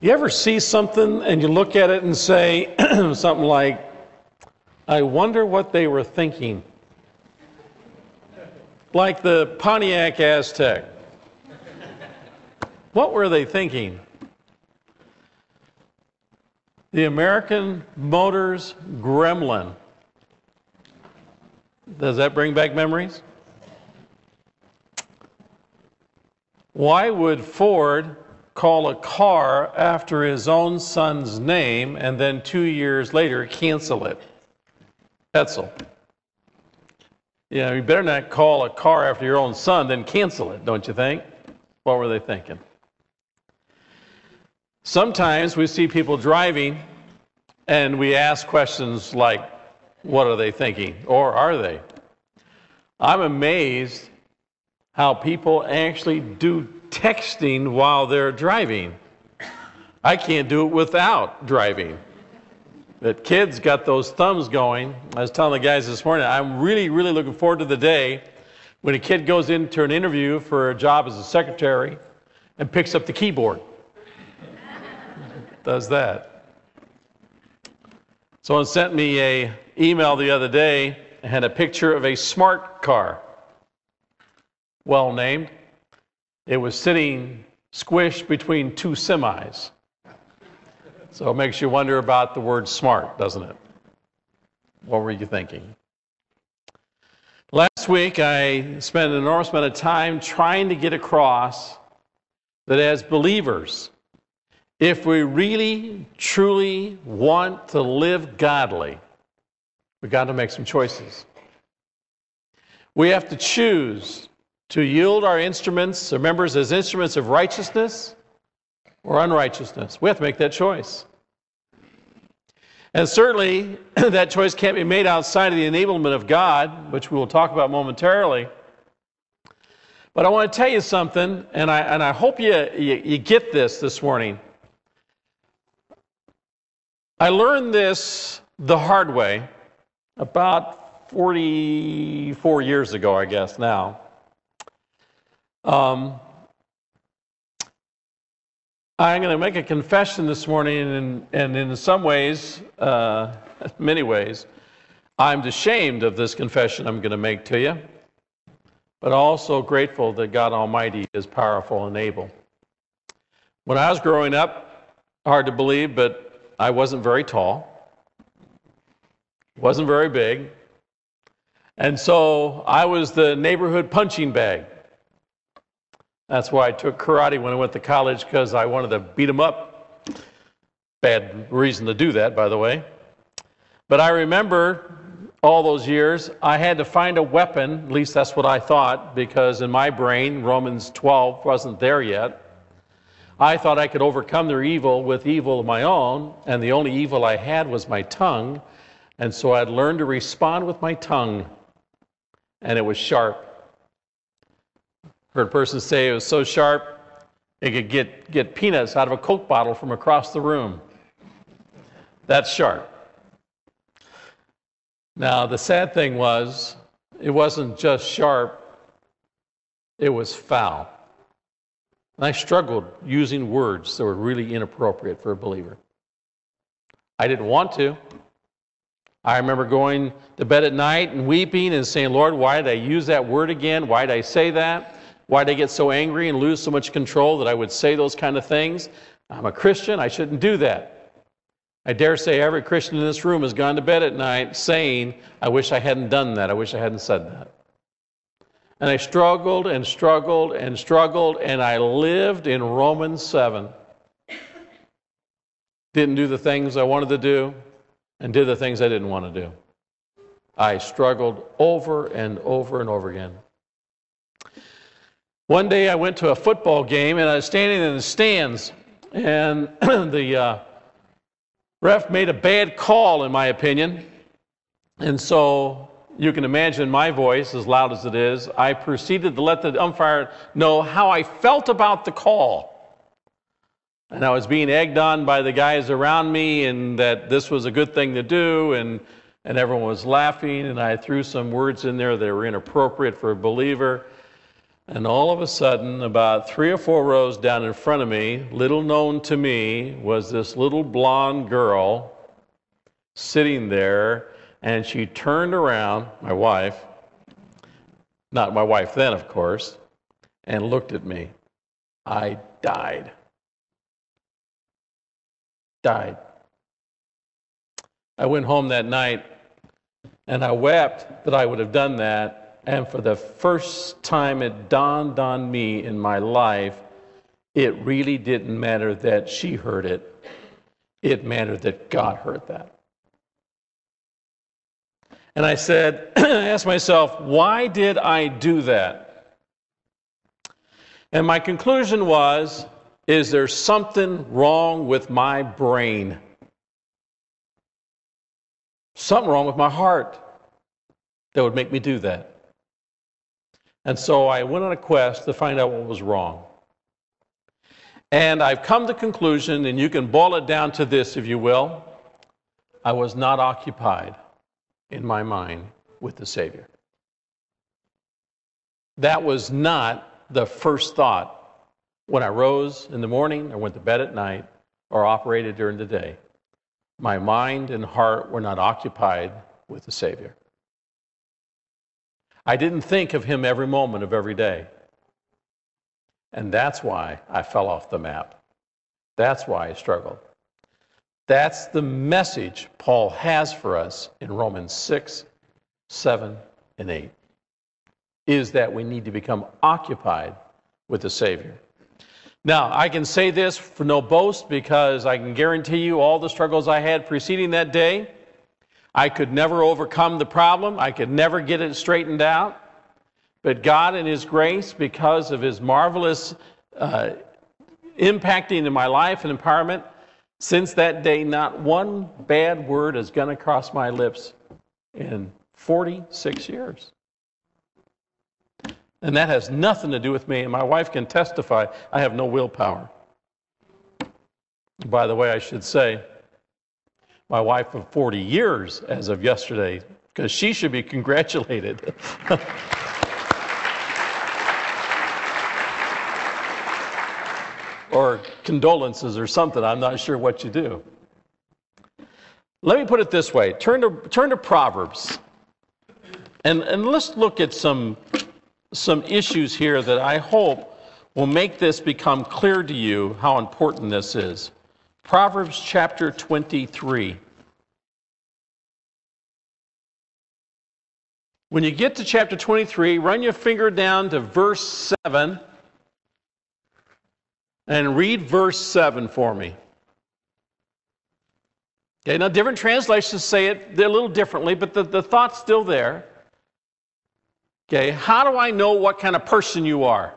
You ever see something and you look at it and say something like, I wonder what they were thinking? Like the Pontiac Aztek. What were they thinking? The American Motors Gremlin. Does that bring back memories? Why would Ford call a car after his own son's name and then 2 years later cancel it? Edsel. Yeah, you better not call a car after your own son, then cancel it, don't you think? What were they thinking? Sometimes we see people driving and we ask questions like, what are they thinking? Or are they? I'm amazed how people actually do texting while they're driving. I can't do it without driving. But kids got those thumbs going. I was telling the guys this morning, I'm really looking forward to the day when a kid goes into an interview for a job as a secretary and picks up the keyboard. Does that. Someone sent me an email the other day and had a picture of a smart car. Well named. It was sitting squished between two semis. So it makes you wonder about the word smart, doesn't it? What were you thinking? Last week, I spent an enormous amount of time trying to get across that as believers, if we really, truly want to live godly, we've got to make some choices. We have to choose to yield our instruments, our members, as instruments of righteousness or unrighteousness. We have to make that choice. And certainly, that choice can't be made outside of the enablement of God, which we will talk about momentarily. But I want to tell you something, and I hope you get this morning. I learned this the hard way about 44 years ago, I guess, now. I'm going to make a confession this morning, and in some ways, many ways, I'm ashamed of this confession I'm going to make to you, but also grateful that God Almighty is powerful and able. When I was growing up, hard to believe, but I wasn't very tall, wasn't very big, and so I was the neighborhood punching bag. That's why I took karate when I went to college, because I wanted to beat them up. Bad reason to do that, by the way. But I remember all those years, I had to find a weapon, at least that's what I thought, because in my brain, Romans 12 wasn't there yet. I thought I could overcome their evil with evil of my own, and the only evil I had was my tongue, and so I'd learned to respond with my tongue, and it was sharp. Heard a person say it was so sharp, it could get peanuts out of a Coke bottle from across the room. That's sharp. Now, the sad thing was, it wasn't just sharp, it was foul. And I struggled using words that were really inappropriate for a believer. I didn't want to. I remember going to bed at night and weeping and saying, Lord, why did I use that word again? Why did I say that? Why did I get so angry and lose so much control that I would say those kind of things? I'm a Christian. I shouldn't do that. I dare say every Christian in this room has gone to bed at night saying, I wish I hadn't done that. I wish I hadn't said that. And I struggled and struggled and struggled, and I lived in Romans 7. Didn't do the things I wanted to do, and did the things I didn't want to do. I struggled over and over and over again. One day I went to a football game, and I was standing in the stands, and the ref made a bad call, in my opinion. And so you can imagine my voice, as loud as it is, I proceeded to let the umpire know how I felt about the call. And I was being egged on by the guys around me, and that this was a good thing to do, and everyone was laughing, and I threw some words in there that were inappropriate for a believer. And all of a sudden, about 3 or 4 rows down in front of me, little known to me, was this little blonde girl sitting there, and she turned around, my wife, not my wife then, of course, and looked at me. I died. Died. I went home that night, and I wept that I would have done that. And for the first time, it dawned on me in my life, it really didn't matter that she heard it. It mattered that God heard that. And I said, I asked myself, why did I do that? And my conclusion was, is there something wrong with my brain? Something wrong with my heart that would make me do that. And so I went on a quest to find out what was wrong. And I've come to the conclusion, and you can boil it down to this if you will, I was not occupied in my mind with the Savior. That was not the first thought when I rose in the morning or went to bed at night or operated during the day. My mind and heart were not occupied with the Savior. I didn't think of him every moment of every day. And that's why I fell off the map. That's why I struggled. That's the message Paul has for us in Romans 6, 7, and 8, is that we need to become occupied with the Savior. Now, I can say this for no boast because I can guarantee you all the struggles I had preceding that day, I could never overcome the problem. I could never get it straightened out. But God in his grace, because of his marvelous impacting in my life and empowerment, since that day, not one bad word is going to cross my lips in 46 years. And that has nothing to do with me. And my wife can testify, I have no willpower. By the way, I should say, my wife of 40 years as of yesterday, because she should be congratulated. Or condolences or something. I'm not sure what you do. Let me put it this way. Turn to Proverbs. And let's look at some issues here that I hope will make this become clear to you how important this is. Proverbs chapter 23. When you get to chapter 23, run your finger down to verse 7 and read verse 7 for me. Okay, now different translations say it a little differently, but the thought's still there. Okay, how do I know what kind of person you are?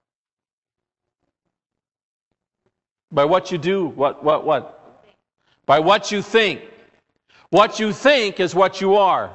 By what you do, what? By what you think. What you think is what you are.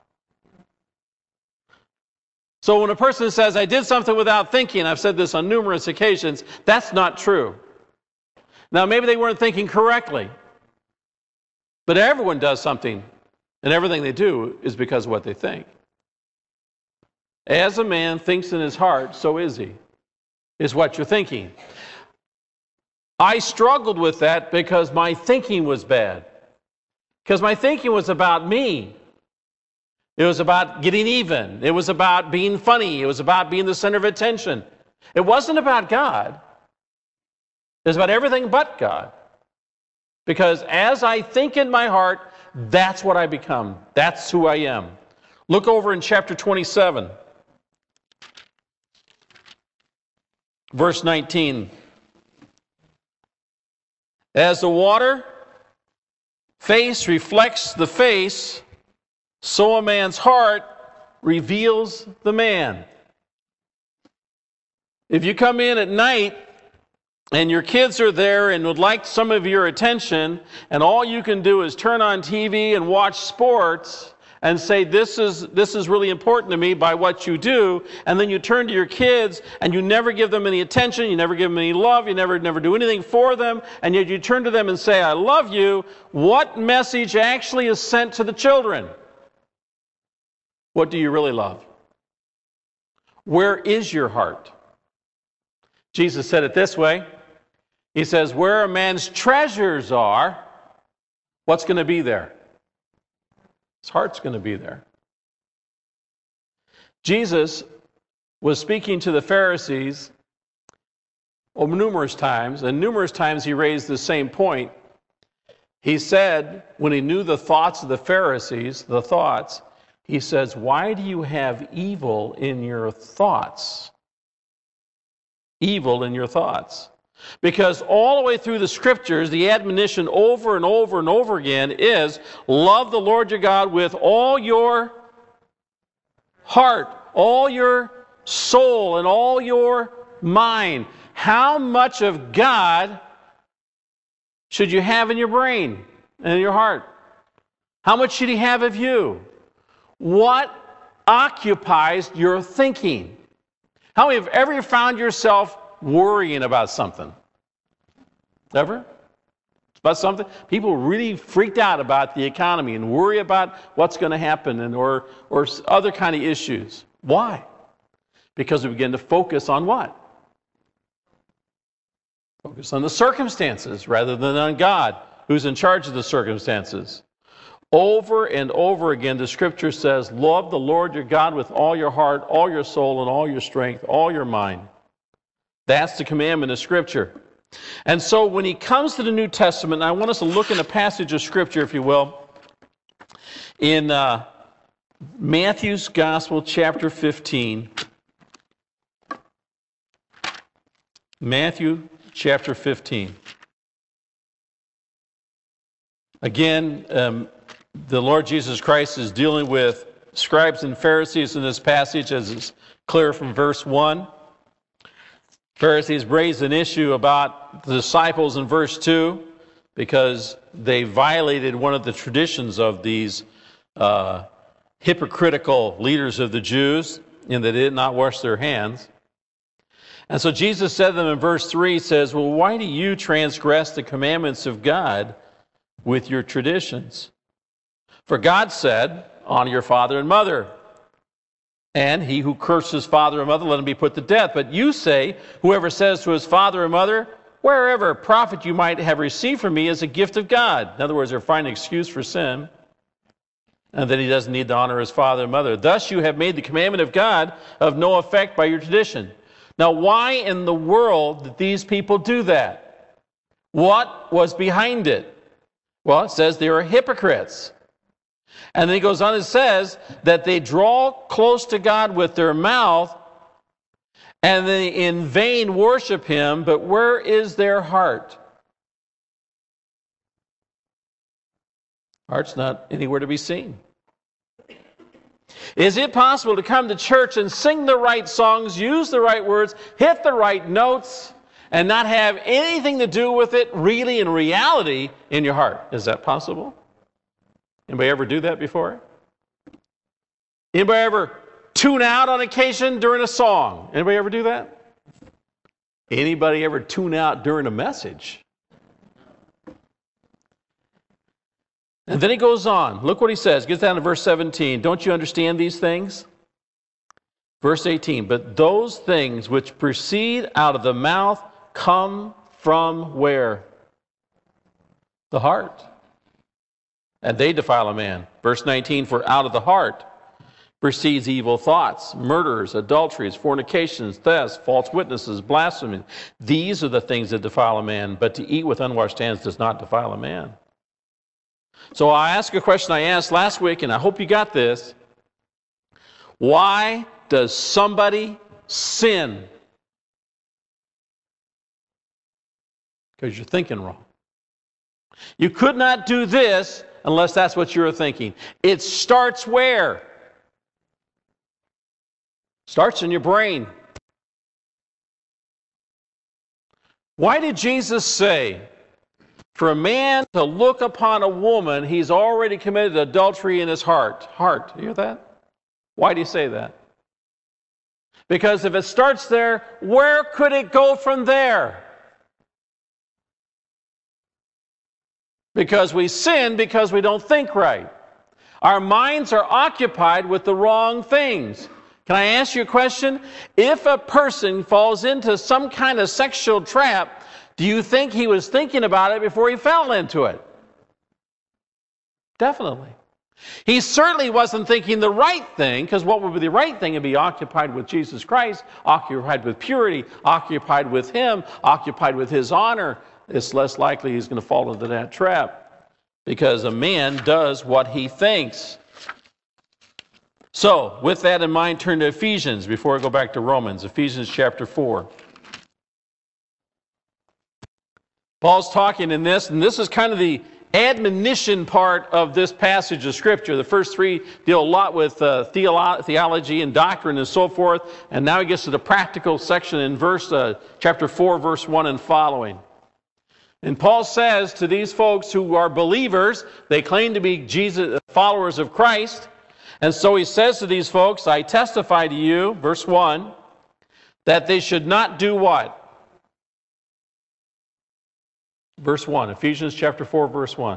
So when a person says, I did something without thinking, I've said this on numerous occasions, that's not true. Now, maybe they weren't thinking correctly. But everyone does something, and everything they do is because of what they think. As a man thinks in his heart, so is he, is what you're thinking. I struggled with that because my thinking was bad. Because my thinking was about me. It was about getting even. It was about being funny. It was about being the center of attention. It wasn't about God. It was about everything but God. Because as I think in my heart, that's what I become. That's who I am. Look over in chapter 27. Verse 19. As the water face reflects the face, so a man's heart reveals the man. If you come in at night and your kids are there and would like some of your attention, and all you can do is turn on TV and watch sports and say, this is really important to me by what you do, and then you turn to your kids and you never give them any attention, you never give them any love, you never do anything for them, and yet you turn to them and say, I love you, what message actually is sent to the children? What do you really love? Where is your heart? Jesus said it this way. He says, where a man's treasures are, what's going to be there? His heart's going to be there. Jesus was speaking to the Pharisees numerous times, and numerous times he raised the same point. He said, when he knew the thoughts of the Pharisees, he says, why do you have evil in your thoughts? Evil in your thoughts. Because all the way through the Scriptures, the admonition over and over and over again is, love the Lord your God with all your heart, all your soul, and all your mind. How much of God should you have in your brain and in your heart? How much should he have of you? What occupies your thinking? How many have ever found yourself worrying about something? Ever? About something? People really freaked out about the economy and worry about what's going to happen or other kind of issues. Why? Because we begin to focus on what? Focus on the circumstances rather than on God, who's in charge of the circumstances. Over and over again, the Scripture says, love the Lord your God with all your heart, all your soul, and all your strength, all your mind. That's the commandment of Scripture. And so when he comes to the New Testament, I want us to look in a passage of Scripture, if you will, in Matthew's Gospel, chapter 15. Matthew chapter 15. Again, the Lord Jesus Christ is dealing with scribes and Pharisees in this passage, as is clear from verse 1. Pharisees raised an issue about the disciples in verse 2 because they violated one of the traditions of these hypocritical leaders of the Jews in that they did not wash their hands. And so Jesus said to them in verse 3, he says, well, why do you transgress the commandments of God with your traditions? For God said, honor your father and mother. And he who curses father or mother, let him be put to death. But you say, whoever says to his father or mother, wherever profit you might have received from me is a gift of God. In other words, they're finding an excuse for sin. And that he doesn't need to honor his father and mother. Thus you have made the commandment of God of no effect by your tradition. Now, why in the world did these people do that? What was behind it? Well, it says they are hypocrites. And then he goes on and says that they draw close to God with their mouth and they in vain worship him, but where is their heart? Heart's not anywhere to be seen. Is it possible to come to church and sing the right songs, use the right words, hit the right notes, and not have anything to do with it really in reality in your heart? Is that possible? Anybody ever do that before? Anybody ever tune out on occasion during a song? Anybody ever do that? Anybody ever tune out during a message? And then he goes on. Look what he says. Gets down to verse 17. Don't you understand these things? Verse 18. But those things which proceed out of the mouth come from where? The heart. And they defile a man. Verse 19. For out of the heart proceeds evil thoughts, murders, adulteries, fornications, thefts, false witnesses, blasphemy. These are the things that defile a man. But to eat with unwashed hands does not defile a man. So I asked a question I asked last week, and I hope you got this. Why does somebody sin? Because you're thinking wrong. You could not do this unless that's what you're thinking. It starts where? Starts in your brain. Why did Jesus say, for a man to look upon a woman, he's already committed adultery in his heart? Heart, you hear that? Why do you say that? Because if it starts there, where could it go from there? Because we sin because we don't think right. Our minds are occupied with the wrong things. Can I ask you a question? If a person falls into some kind of sexual trap, do you think he was thinking about it before he fell into it? Definitely. He certainly wasn't thinking the right thing, because what would be the right thing? Would be occupied with Jesus Christ, occupied with purity, occupied with Him, occupied with His honor. It's less likely he's going to fall into that trap, because a man does what he thinks. So, with that in mind, turn to Ephesians before I go back to Romans. Ephesians chapter 4. Paul's talking in this, and this is kind of the admonition part of this passage of Scripture. The first three deal a lot with theology and doctrine and so forth, and now he gets to the practical section in chapter 4, verse 1 and following. And Paul says to these folks who are believers, they claim to be followers of Christ, and so he says to these folks, I testify to you, verse 1, that they should not do what? Verse 1, Ephesians chapter 4, verse 1.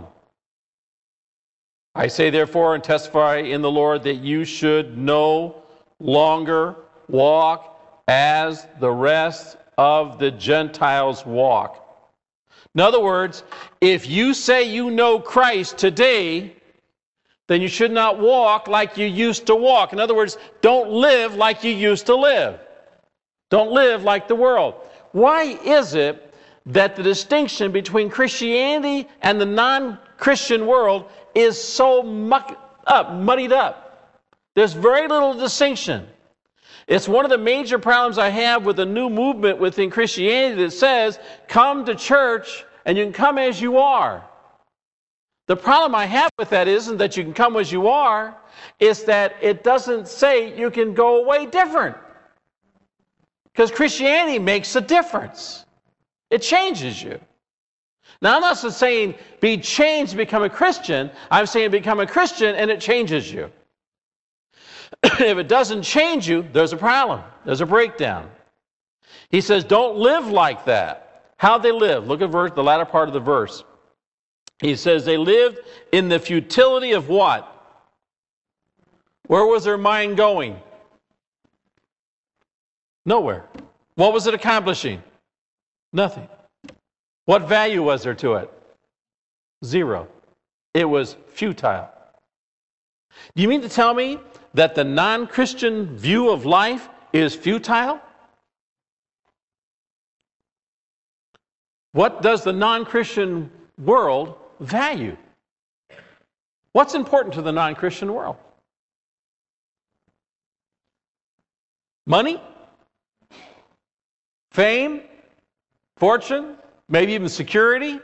I say therefore and testify in the Lord that you should no longer walk as the rest of the Gentiles walk. In other words, if you say you know Christ today, then you should not walk like you used to walk. In other words, don't live like you used to live. Don't live like the world. Why is it that the distinction between Christianity and the non-Christian world is so muddied up? There's very little distinction. It's one of the major problems I have with the new movement within Christianity that says, come to church and you can come as you are. The problem I have with that isn't that you can come as you are, it's that it doesn't say you can go away different. Because Christianity makes a difference. It changes you. Now, I'm not saying be changed to become a Christian. I'm saying become a Christian and it changes you. If it doesn't change you, there's a problem. There's a breakdown. He says, don't live like that. How'd they live? Look at the latter part of the verse. He says they lived in the futility of what? Where was their mind going? Nowhere. What was it accomplishing? Nothing. What value was there to it? Zero. It was futile. Do you mean to tell me that the non-Christian view of life is futile? What does the non-Christian world value? What's important to the non-Christian world? Money? Fame? Fortune? Maybe even security?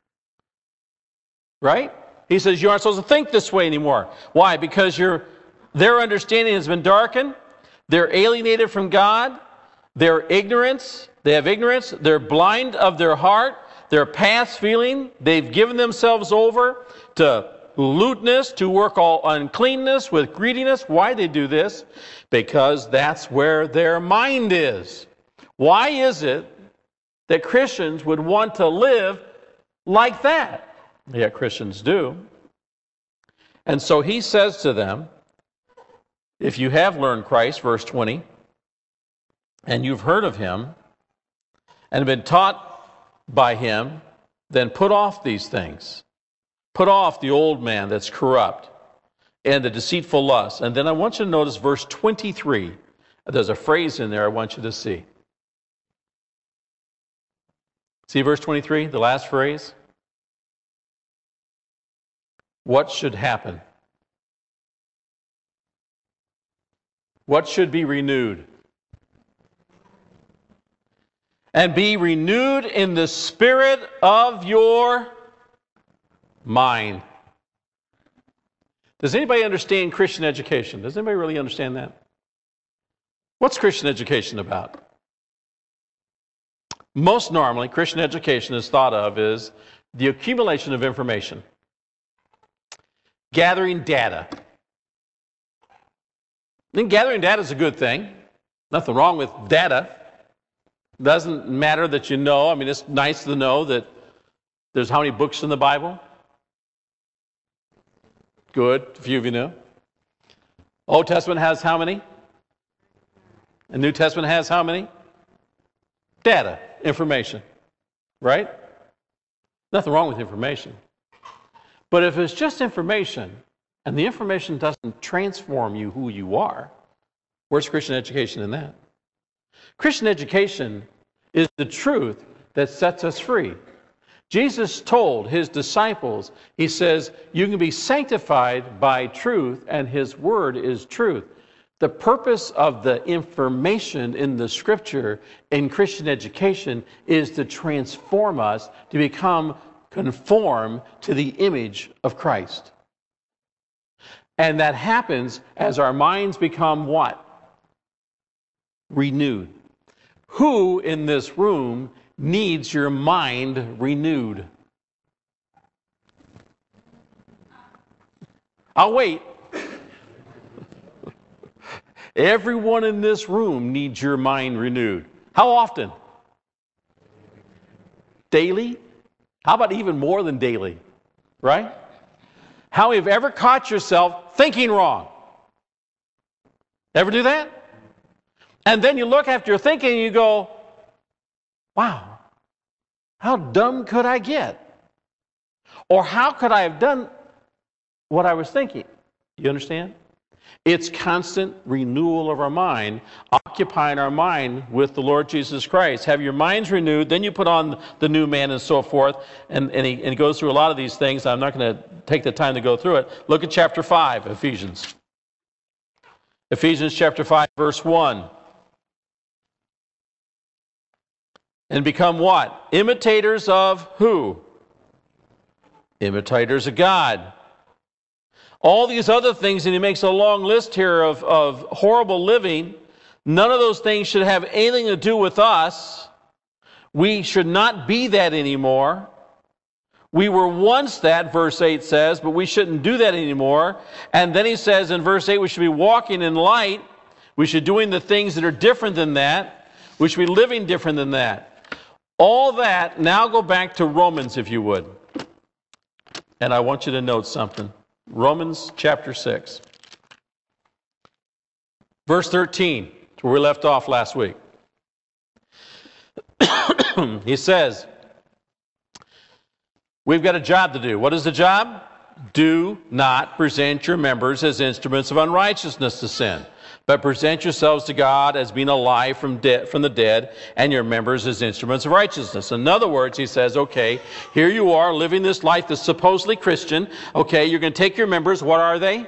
Right? He says you aren't supposed to think this way anymore. Why? Because their understanding has been darkened. They're alienated from God. They have ignorance. They're blind of their heart. Their past feeling. They've given themselves over to lewdness, to work all uncleanness with greediness. Why they do this? Because that's where their mind is. Why is it that Christians would want to live like that? Yet Christians do. And so he says to them, if you have learned Christ, verse 20, and you've heard of him, and been taught by him, then put off these things. Put off the old man that's corrupt and the deceitful lust. And then I want you to notice verse 23. There's a phrase in there I want you to see. See verse 23, the last phrase? What should happen? What should be renewed? And be renewed in the spirit of your mind. Does anybody understand Christian education? Does anybody really understand that? What's Christian education about? Most normally, Christian education is thought of as the accumulation of information, gathering data. And gathering data is a good thing. Nothing wrong with data. Doesn't matter that you know. I mean, it's nice to know that there's how many books in the Bible? Good. A few of you know. Old Testament has how many? And New Testament has how many? Data, information, right? Nothing wrong with information. But if it's just information, and the information doesn't transform you who you are, where's Christian education in that? Christian education is the truth that sets us free. Jesus told his disciples, he says, you can be sanctified by truth, and his word is truth. The purpose of the information in the Scripture in Christian education is to transform us to become conformed to the image of Christ. And that happens as our minds become what? Renewed. Who in this room needs your mind renewed? I'll wait. Everyone in this room needs your mind renewed. How often? Daily? How about even more than daily? Right? How have you ever caught yourself thinking wrong? Ever do that? And then you look after your thinking and you go, wow, how dumb could I get? Or how could I have done what I was thinking? You understand? It's constant renewal of our mind, occupying our mind with the Lord Jesus Christ. Have your minds renewed, then you put on the new man and so forth. And he goes through a lot of these things. I'm not going to take the time to go through it. Look at chapter 5, Ephesians. Ephesians chapter 5, verse 1. And become what? Imitators of who? Imitators of God. All these other things, and he makes a long list here of horrible living. None of those things should have anything to do with us. We should not be that anymore. We were once that, verse 8 says, but we shouldn't do that anymore. And then he says in verse 8, we should be walking in light. We should be doing the things that are different than that. We should be living different than that. All that, now go back to Romans, if you would. And I want you to note something. Romans chapter 6. Verse 13, where we left off last week. He says, we've got a job to do. What is the job? Do not present your members as instruments of unrighteousness to sin, but present yourselves to God as being alive from the dead, and your members as instruments of righteousness. In other words, he says, okay, here you are living this life that's supposedly Christian. Okay, you're going to take your members. What are they?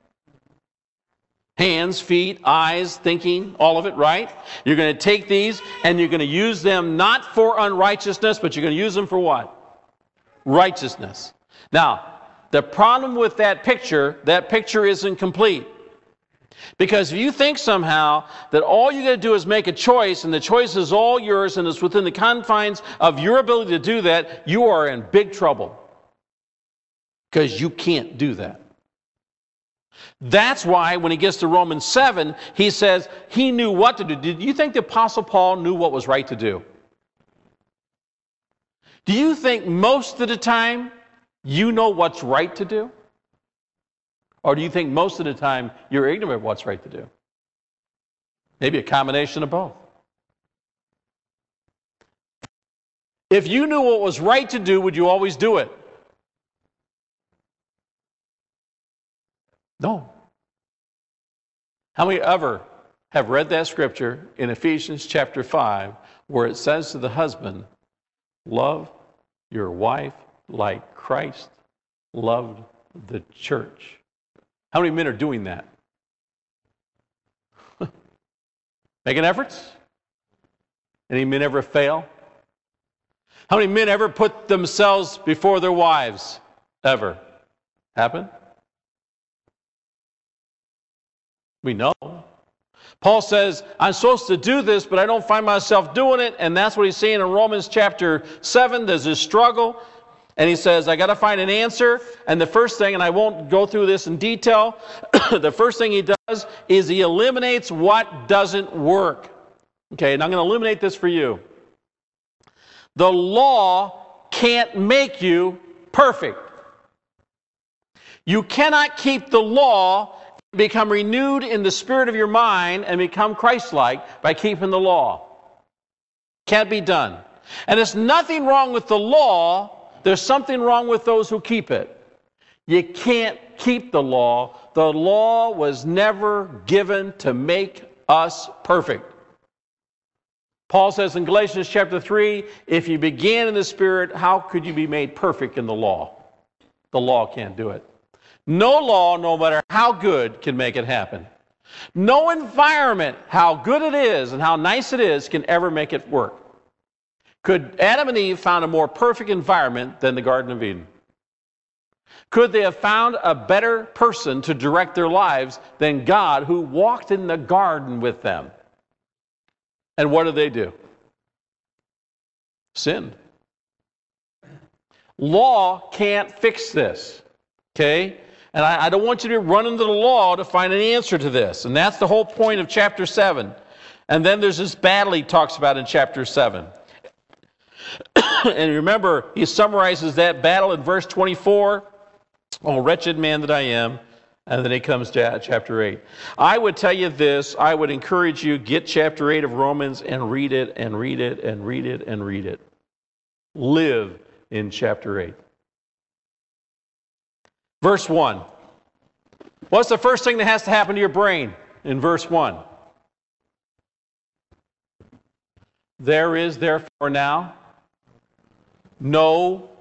Hands, feet, eyes, thinking, all of it, right? You're going to take these and you're going to use them not for unrighteousness, but you're going to use them for what? Righteousness. Now, the problem with that picture isn't complete. Because if you think somehow that all you got to do is make a choice, and the choice is all yours, and it's within the confines of your ability to do that, you are in big trouble. Because you can't do that. That's why when he gets to Romans 7, he says he knew what to do. Did you think the Apostle Paul knew what was right to do? Do you think most of the time you know what's right to do? Or do you think most of the time you're ignorant of what's right to do? Maybe a combination of both. If you knew what was right to do, would you always do it? No. How many ever have read that scripture in Ephesians chapter 5 where it says to the husband, love your wife like Christ loved the church? How many men are doing that? Making efforts? Any men ever fail? How many men ever put themselves before their wives? Ever? Happen? We know. Paul says, I'm supposed to do this, but I don't find myself doing it. And that's what he's saying in Romans chapter 7. There's this struggle. And he says, I got to find an answer. And the first thing, and I won't go through this in detail, the first thing he does is he eliminates what doesn't work. Okay, and I'm going to eliminate this for you. The law can't make you perfect. You cannot keep the law become renewed in the spirit of your mind and become Christ-like by keeping the law. Can't be done. And there's nothing wrong with the law. There's something wrong with those who keep it. You can't keep the law. The law was never given to make us perfect. Paul says in Galatians chapter 3, if you began in the Spirit, how could you be made perfect in the law? The law can't do it. No law, no matter how good, can make it happen. No environment, how good it is and how nice it is, can ever make it work. Could Adam and Eve found a more perfect environment than the Garden of Eden? Could they have found a better person to direct their lives than God, who walked in the garden with them? And what did they do? Sinned. Law can't fix this. Okay? And I don't want you to run into the law to find an answer to this. And that's the whole point of chapter 7. And then there's this battle he talks about in chapter 7. And remember, he summarizes that battle in verse 24. Oh, wretched man that I am. And then he comes to chapter 8. I would tell you this. I would encourage you, get chapter 8 of Romans and read it and read it and read it and read it. Live in chapter 8. Verse 1. What's the first thing that has to happen to your brain in verse 1? There is therefore now no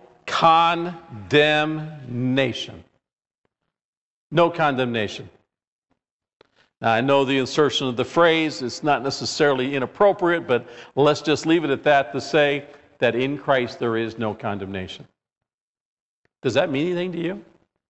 condemnation. No condemnation. Now, I know the insertion of the phrase is not necessarily inappropriate, but let's just leave it at that to say that in Christ there is no condemnation. Does that mean anything to you?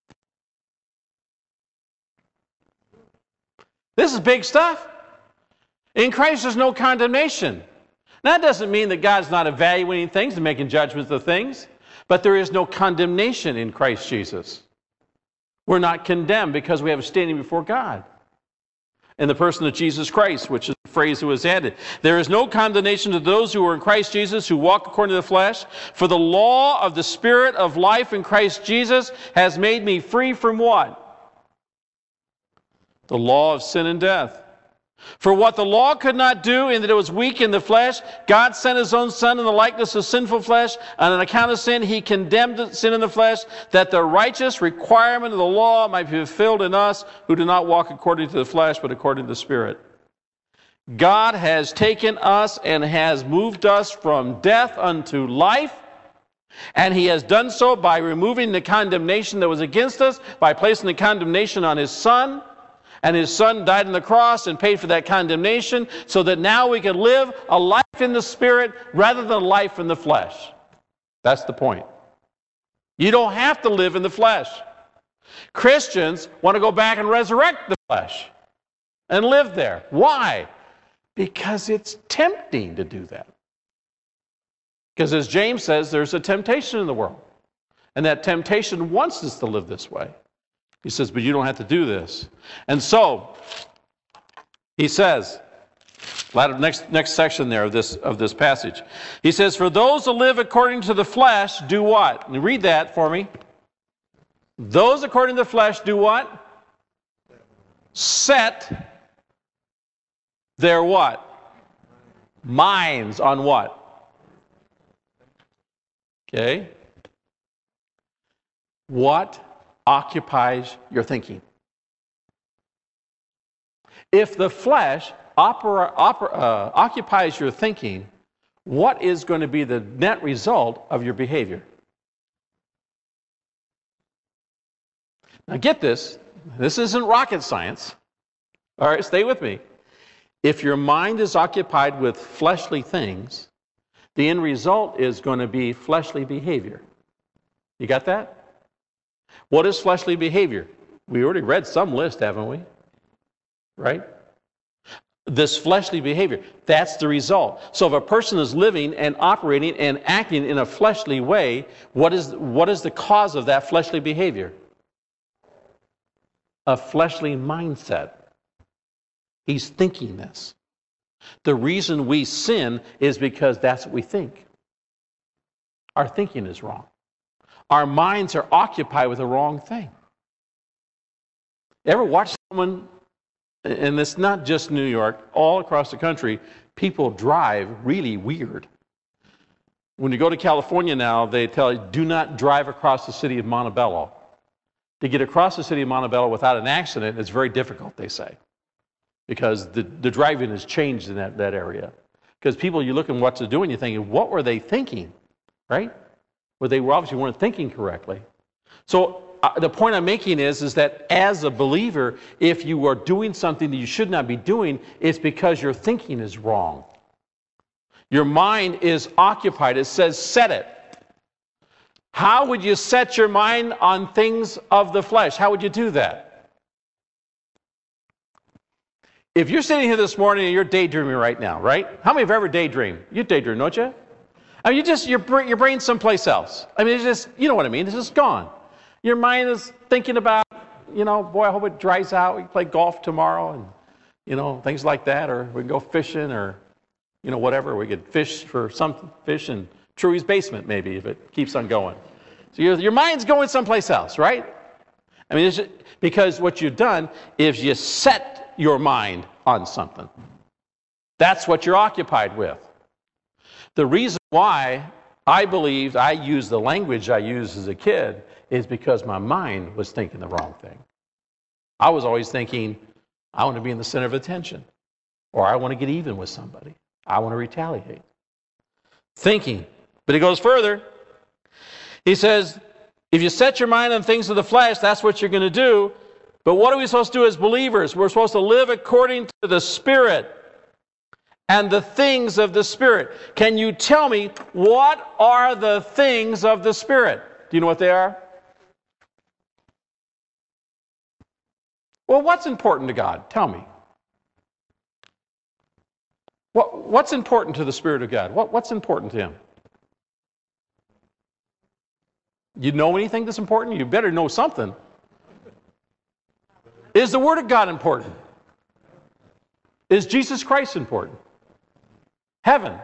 This is big stuff. In Christ there's no condemnation. That doesn't mean that God's not evaluating things and making judgments of things, but there is no condemnation in Christ Jesus. We're not condemned because we have a standing before God in the person of Jesus Christ, which is the phrase that was added. There is no condemnation to those who are in Christ Jesus, who walk according to the flesh. For the law of the Spirit of life in Christ Jesus has made me free from what? The law of sin and death. For what the law could not do, in that it was weak in the flesh, God sent his own Son in the likeness of sinful flesh, and on account of sin he condemned sin in the flesh, that the righteous requirement of the law might be fulfilled in us, who do not walk according to the flesh, but according to the Spirit. God has taken us and has moved us from death unto life, and he has done so by removing the condemnation that was against us, by placing the condemnation on his Son. And his Son died on the cross and paid for that condemnation, so that now we can live a life in the Spirit rather than a life in the flesh. That's the point. You don't have to live in the flesh. Christians want to go back and resurrect the flesh and live there. Why? Because it's tempting to do that. Because as James says, there's a temptation in the world. And that temptation wants us to live this way. He says, but you don't have to do this. And so, he says, next section there of this passage. He says, for those who live according to the flesh do what? And read that for me. Those according to the flesh do what? Set their what? Minds on what? Okay. What occupies your thinking? If the flesh occupies your thinking, what is going to be the net result of your behavior? Now get this. This isn't rocket science. All right, stay with me. If your mind is occupied with fleshly things, the end result is going to be fleshly behavior. You got that? What is fleshly behavior? We already read some list, haven't we? Right? This fleshly behavior, that's the result. So if a person is living and operating and acting in a fleshly way, what is the cause of that fleshly behavior? A fleshly mindset. He's thinking this. The reason we sin is because that's what we think. Our thinking is wrong. Our minds are occupied with the wrong thing. Ever watch someone, and it's not just New York, all across the country, people drive really weird. When you go to California now, they tell you, do not drive across the city of Montebello. To get across the city of Montebello without an accident is very difficult, they say, because the driving has changed in that area. Because people, you look at what they're doing, you're thinking, what were they thinking, right? Well, they obviously weren't thinking correctly. So the point I'm making is that as a believer, if you are doing something that you should not be doing, it's because your thinking is wrong. Your mind is occupied. It says, set it. How would you set your mind on things of the flesh? How would you do that? If you're sitting here this morning and you're daydreaming right now, right? How many have ever daydreamed? You daydream, don't you? I mean, your brain's someplace else. I mean, it's just, you know what I mean? It's just gone. Your mind is thinking about, boy, I hope it dries out. We can play golf tomorrow and, things like that. Or we can go fishing or, whatever. We could fish in Truey's basement maybe if it keeps on going. So your mind's going someplace else, right? I mean, because what you've done is you set your mind on something. That's what you're occupied with. The reason why I believed I used the language I used as a kid is because my mind was thinking the wrong thing. I was always thinking, I want to be in the center of attention, or I want to get even with somebody. I want to retaliate. Thinking. But he goes further. He says, if you set your mind on things of the flesh, that's what you're going to do. But what are we supposed to do as believers? We're supposed to live according to the Spirit and the things of the Spirit. Can you tell me, what are the things of the Spirit? Do you know what they are? Well, what's important to God? Tell me. What's important to the Spirit of God? What's important to Him? You know anything that's important? You better know something. Is the Word of God important? Is Jesus Christ important? Heaven,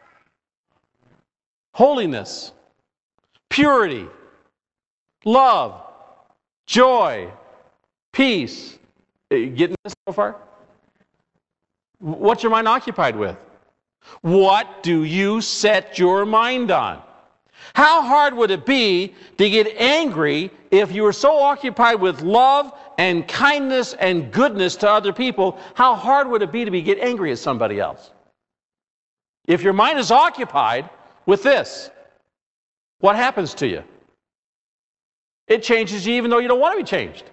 holiness, purity, love, joy, peace. Are you getting this so far? What's your mind occupied with? What do you set your mind on? How hard would it be to get angry if you were so occupied with love and kindness and goodness to other people? How hard would it be to get angry at somebody else? If your mind is occupied with this, what happens to you? It changes you even though you don't want to be changed.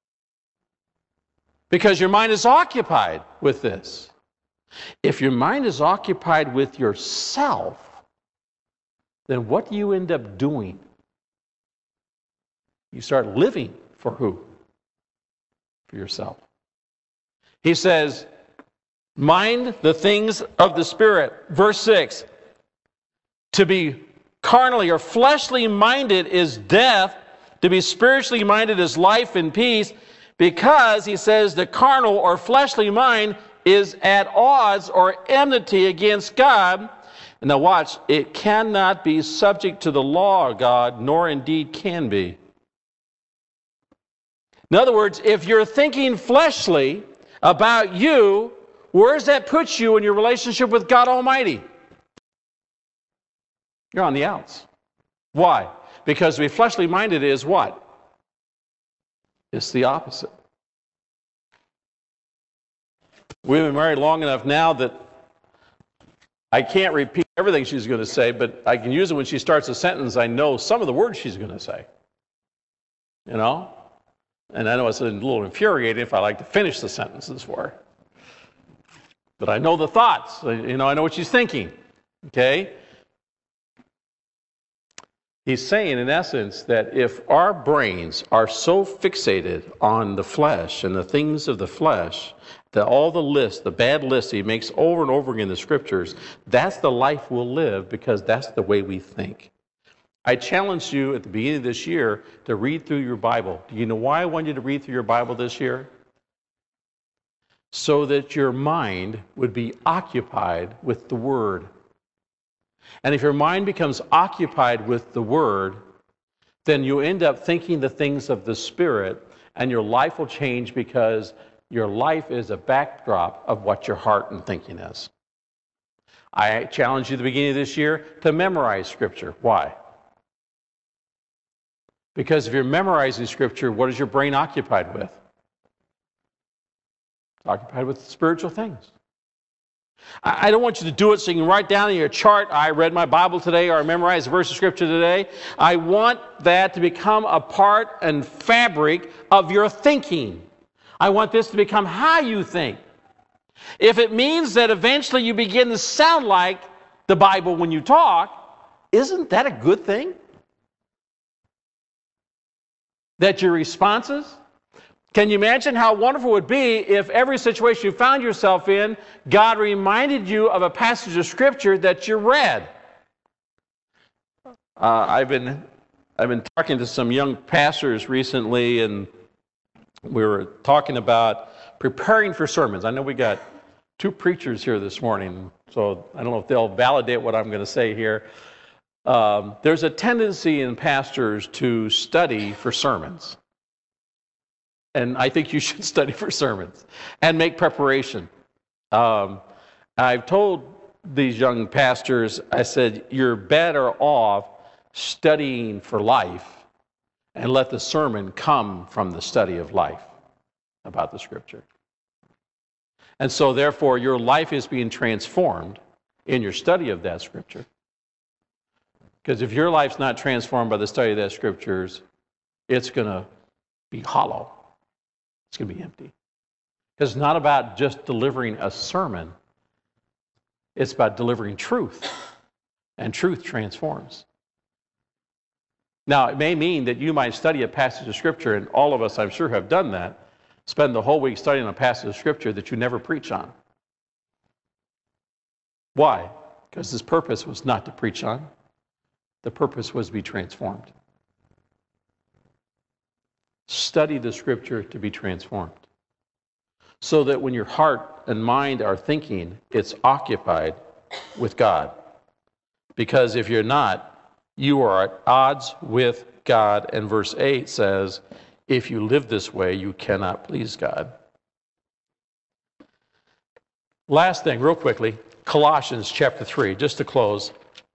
Because your mind is occupied with this. If your mind is occupied with yourself, then what do you end up doing? You start living for who? For yourself. He says, mind the things of the Spirit. Verse 6, to be carnally or fleshly minded is death, to be spiritually minded is life and peace, because, he says, the carnal or fleshly mind is at odds or enmity against God. And now watch, it cannot be subject to the law of God, nor indeed can be. In other words, if you're thinking fleshly about you, where does that put you in your relationship with God Almighty? You're on the outs. Why? Because to be fleshly minded is what? It's the opposite. We've been married long enough now that I can't repeat everything she's going to say, but I can use it when she starts a sentence. I know some of the words she's going to say. And I know it's a little infuriating if I like to finish the sentences for her. But I know the thoughts. I know what she's thinking. Okay? He's saying, in essence, that if our brains are so fixated on the flesh and the things of the flesh, that all the bad lists he makes over and over again in the Scriptures, that's the life we'll live because that's the way we think. I challenged you at the beginning of this year to read through your Bible. Do you know why I want you to read through your Bible this year? So that your mind would be occupied with the Word. And if your mind becomes occupied with the Word, then you end up thinking the things of the Spirit, and your life will change because your life is a backdrop of what your heart and thinking is. I challenged you at the beginning of this year to memorize Scripture. Why? Because if you're memorizing Scripture, what is your brain occupied with? It's occupied with spiritual things. I don't want you to do it so you can write down in your chart, I read my Bible today, or I memorized a verse of Scripture today. I want that to become a part and fabric of your thinking. I want this to become how you think. If it means that eventually you begin to sound like the Bible when you talk, isn't that a good thing? That your responses? Can you imagine how wonderful it would be if every situation you found yourself in, God reminded you of a passage of Scripture that you read? I've been talking to some young pastors recently, and we were talking about preparing for sermons. I know we got two preachers here this morning, so I don't know if they'll validate what I'm going to say here. There's a tendency in pastors to study for sermons. And I think you should study for sermons and make preparation. I've told these young pastors, I said, you're better off studying for life and let the sermon come from the study of life about the Scripture. And so, therefore, your life is being transformed in your study of that Scripture. Because if your life's not transformed by the study of that Scriptures, it's going to be hollow. It's going to be empty. Because it's not about just delivering a sermon. It's about delivering truth. And truth transforms. Now, it may mean that you might study a passage of Scripture, and all of us, I'm sure, have done that. Spend the whole week studying a passage of Scripture that you never preach on. Why? Because his purpose was not to preach on. The purpose was to be transformed. Study the Scripture to be transformed. So that when your heart and mind are thinking, it's occupied with God. Because if you're not, you are at odds with God. And verse 8 says, if you live this way, you cannot please God. Last thing, real quickly, Colossians chapter 3, just to close.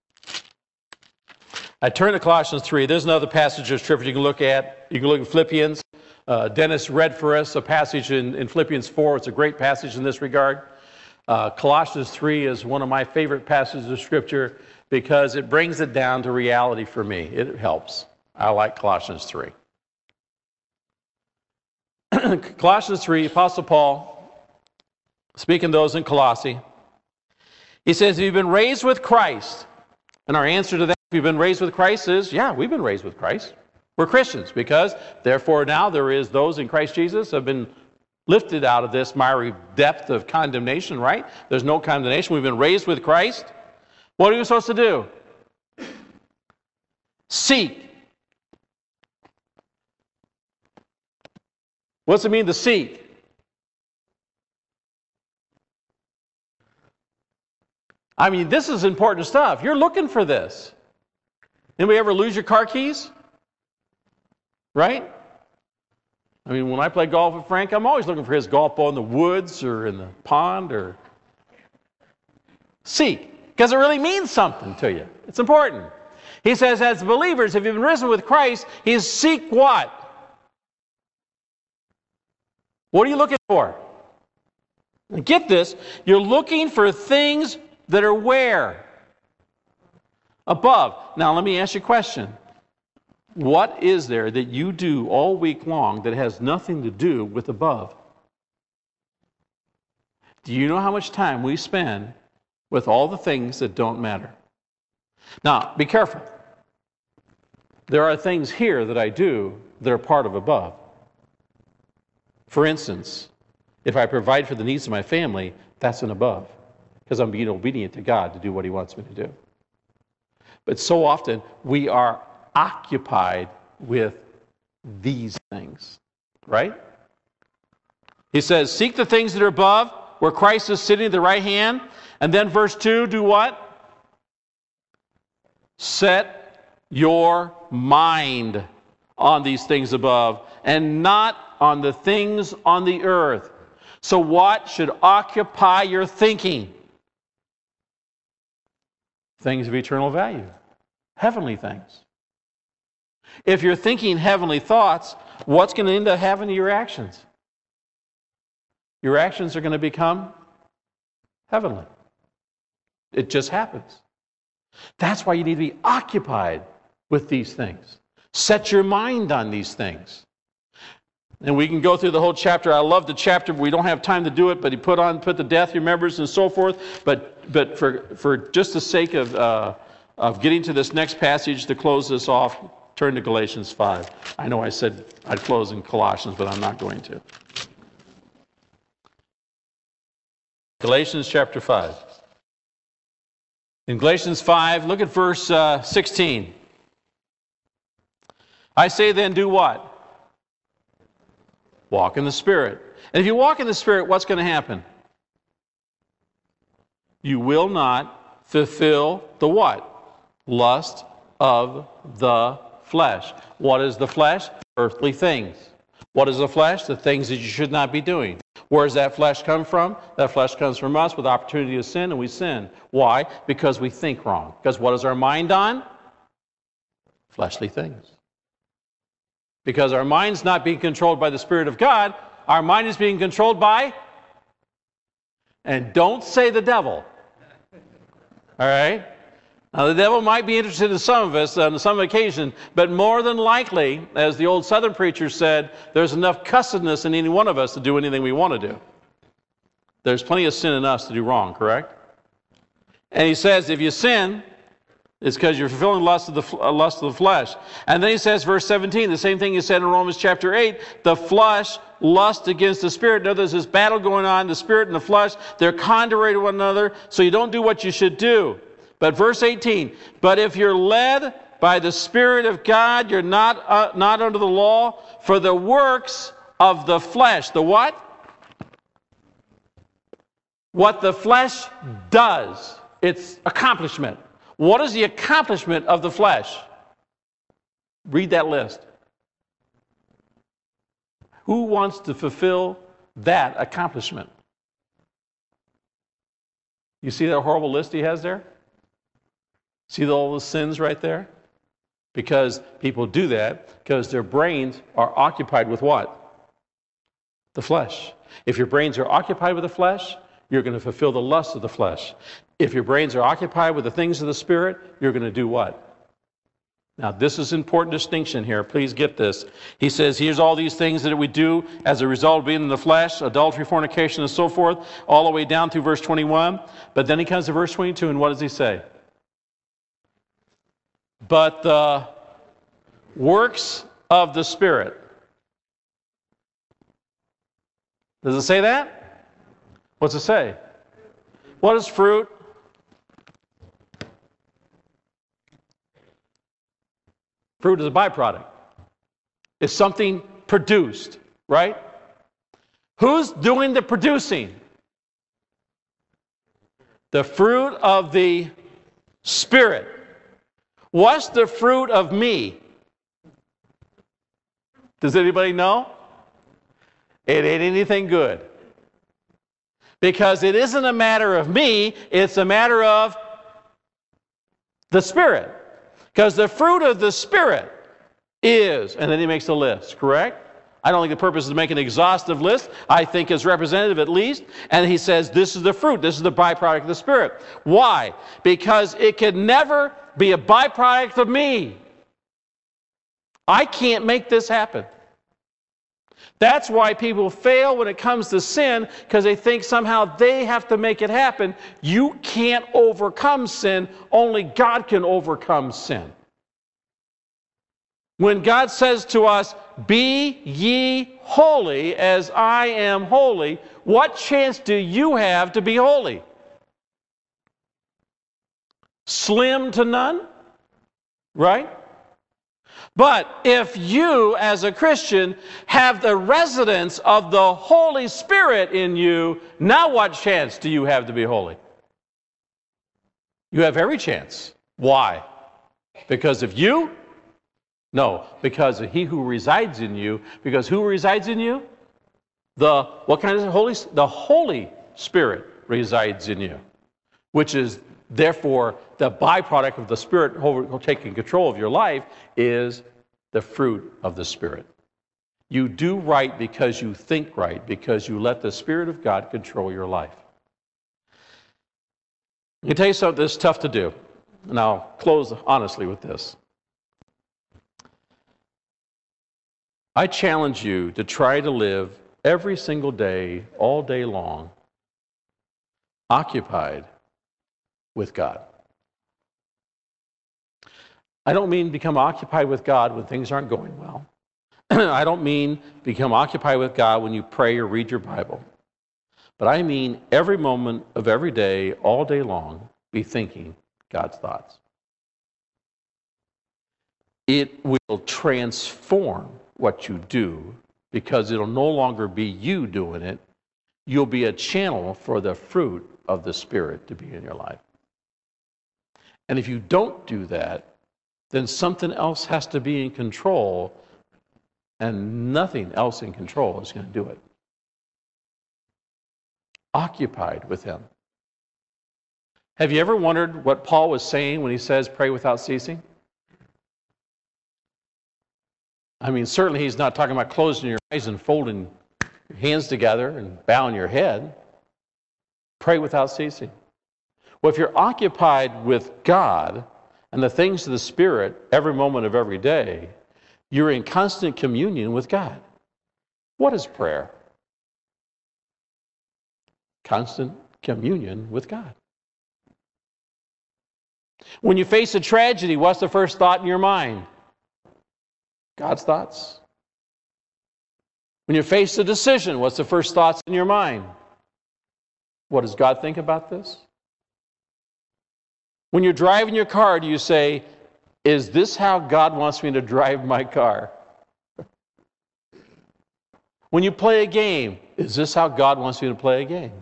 I turn to Colossians 3. There's another passage of Scripture you can look at. You can look at Philippians. Dennis read for us a passage in Philippians 4. It's a great passage in this regard. Colossians 3 is one of my favorite passages of Scripture because it brings it down to reality for me. It helps. I like Colossians 3. Colossians 3, Apostle Paul, speaking to those in Colossae, he says, if you've been raised with Christ, and our answer to that, if you've been raised with Christ, is, yeah, we've been raised with Christ. We're Christians, because therefore now there is those in Christ Jesus have been lifted out of this miry depth of condemnation, right? There's no condemnation. We've been raised with Christ. What are we supposed to do? Seek. What's it mean to seek? I mean, this is important stuff. You're looking for this. Anybody ever lose your car keys? Right? I mean, when I play golf with Frank, I'm always looking for his golf ball in the woods or in the pond or... Seek. Because it really means something to you. It's important. He says, as believers, if you've been risen with Christ, he's seek what? What are you looking for? And get this, you're looking for things that are where? Above. Now, let me ask you a question. What is there that you do all week long that has nothing to do with above? Do you know how much time we spend with all the things that don't matter? Now, be careful. There are things here that I do that are part of above. For instance, if I provide for the needs of my family, that's an above, because I'm being obedient to God to do what he wants me to do. But so often, we are occupied with these things, right? He says, seek the things that are above, where Christ is sitting at the right hand. And then verse 2, do what? Set your mind on these things above and not on the things on the earth. So what should occupy your thinking? Things of eternal value, heavenly things. If you're thinking heavenly thoughts, what's going to end up happening to your actions? Your actions are going to become heavenly. It just happens. That's why you need to be occupied with these things. Set your mind on these things. And we can go through the whole chapter. I love the chapter. We don't have time to do it, but he put the death remembers and so forth. But for just the sake of getting to this next passage to close this off, turn to Galatians 5. I know I said I'd close in Colossians, but I'm not going to. Galatians chapter 5. In Galatians 5, look at verse 16. I say then, do what? Walk in the Spirit. And if you walk in the Spirit, what's going to happen? You will not fulfill the what? Lust of the flesh. What is the flesh? Earthly things. What is the flesh? The things that you should not be doing. Where does that flesh come from? That flesh comes from us with opportunity to sin, and we sin. Why? Because we think wrong. Because what is our mind on? Fleshly things. Because our mind's not being controlled by the Spirit of God, our mind is being controlled by, and don't say the devil. All right? Now, the devil might be interested in some of us on some occasion, but more than likely, as the old Southern preacher said, there's enough cussedness in any one of us to do anything we want to do. There's plenty of sin in us to do wrong, correct? And he says, if you sin, it's because you're fulfilling lust of the flesh. And then he says, verse 17, the same thing he said in Romans chapter 8, the flesh lusts against the Spirit. Now there's this battle going on, the Spirit and the flesh, they're contrary to one another, so you don't do what you should do. But verse 18, but if you're led by the Spirit of God, you're not under the law, for the works of the flesh. The what? What the flesh does. Its accomplishment. What is the accomplishment of the flesh? Read that list. Who wants to fulfill that accomplishment? You see that horrible list he has there? See all the sins right there? Because people do that because their brains are occupied with what? The flesh. If your brains are occupied with the flesh, you're going to fulfill the lust of the flesh. If your brains are occupied with the things of the Spirit, you're going to do what? Now, this is an important distinction here. Please get this. He says, here's all these things that we do as a result of being in the flesh, adultery, fornication, and so forth, all the way down through verse 21. But then he comes to verse 22, and what does he say? But the works of the Spirit. Does it say that? What's it say? What is fruit? Fruit is a byproduct. It's something produced, right? Who's doing the producing? The fruit of the Spirit. What's the fruit of me? Does anybody know? It ain't anything good. Because it isn't a matter of me, it's a matter of the Spirit. Because the fruit of the Spirit is, and then he makes a list, correct? I don't think the purpose is to make an exhaustive list. I think it's representative at least. And he says this is the fruit, this is the byproduct of the Spirit. Why? Because it can never be a byproduct of me. I can't make this happen. That's why people fail when it comes to sin, because they think somehow they have to make it happen. You can't overcome sin. Only God can overcome sin. When God says to us, be ye holy as I am holy, what chance do you have to be holy? Slim to none, right? But if you, as a Christian, have the residence of the Holy Spirit in you, now what chance do you have to be holy? You have every chance. Why? Because of you? No, because he who resides in you, because who resides in you? What kind of the Holy Spirit resides in you, which is therefore the byproduct of the Spirit taking control of your life is the fruit of the Spirit. You do right because you think right, because you let the Spirit of God control your life. Let me tell you something that's tough to do, and I'll close honestly with this. I challenge you to try to live every single day, all day long, occupied with God. I don't mean become occupied with God when things aren't going well. I don't mean become occupied with God when you pray or read your Bible. But I mean every moment of every day, all day long, be thinking God's thoughts. It will transform what you do because it'll no longer be you doing it. You'll be a channel for the fruit of the Spirit to be in your life. And if you don't do that, then something else has to be in control, and nothing else in control is going to do it. Occupied with Him. Have you ever wondered what Paul was saying when he says pray without ceasing? I mean, certainly he's not talking about closing your eyes and folding your hands together and bowing your head. Pray without ceasing. Well, if you're occupied with God and the things of the Spirit every moment of every day, you're in constant communion with God. What is prayer? Constant communion with God. When you face a tragedy, what's the first thought in your mind? God's thoughts. When you face a decision, what's the first thoughts in your mind? What does God think about this? When you're driving your car, do you say, is this how God wants me to drive my car? When you play a game, is this how God wants you to play a game?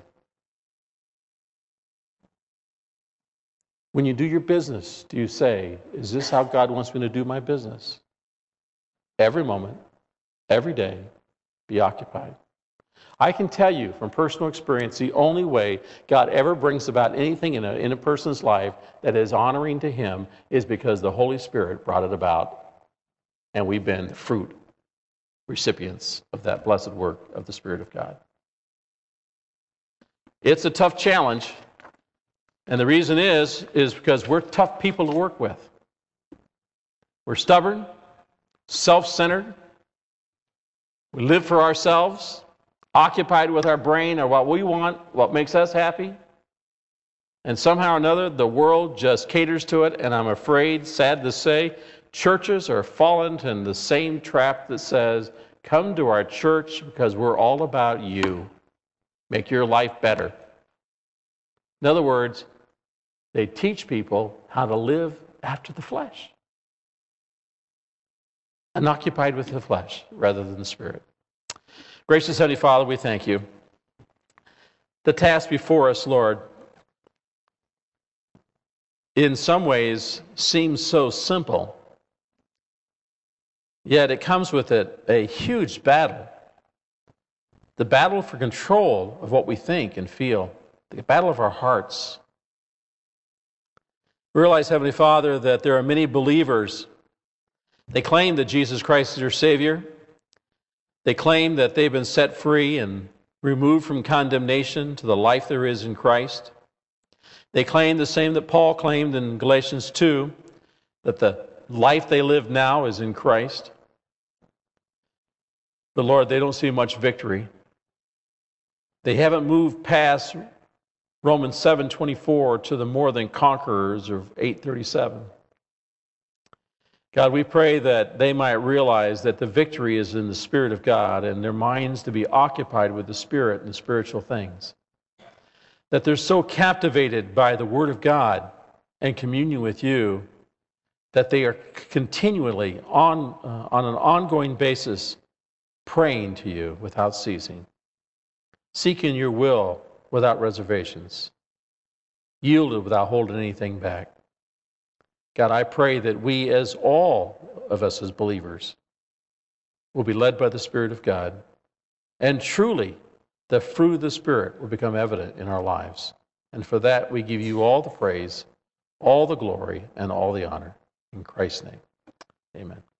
When you do your business, do you say, is this how God wants me to do my business? Every moment, every day, be occupied. I can tell you from personal experience, the only way God ever brings about anything in a person's life that is honoring to Him is because the Holy Spirit brought it about, and we've been the fruit recipients of that blessed work of the Spirit of God. It's a tough challenge, and the reason is because we're tough people to work with. We're stubborn, self-centered. We live for ourselves, occupied with our brain or what we want, what makes us happy. And somehow or another, the world just caters to it, and I'm afraid, sad to say, churches are falling into the same trap that says, come to our church because we're all about you. Make your life better. In other words, they teach people how to live after the flesh. And occupied with the flesh rather than the Spirit. Gracious Heavenly Father, we thank you. The task before us, Lord, in some ways seems so simple, yet it comes with it a huge battle. The battle for control of what we think and feel, the battle of our hearts. We realize, Heavenly Father, that there are many believers. They claim that Jesus Christ is their Savior. They claim that they've been set free and removed from condemnation to the life there is in Christ. They claim the same that Paul claimed in Galatians 2, that the life they live now is in Christ. But Lord, they don't see much victory. They haven't moved past Romans 7:24 to the more than conquerors of 8:37. God, we pray that they might realize that the victory is in the Spirit of God and their minds to be occupied with the Spirit and spiritual things. That they're so captivated by the Word of God and communion with you that they are continually on an ongoing basis praying to you without ceasing, seeking your will without reservations, yielded without holding anything back. God, I pray that we as all of us as believers will be led by the Spirit of God, and truly the fruit of the Spirit will become evident in our lives. And for that, we give you all the praise, all the glory, and all the honor. In Christ's name, amen.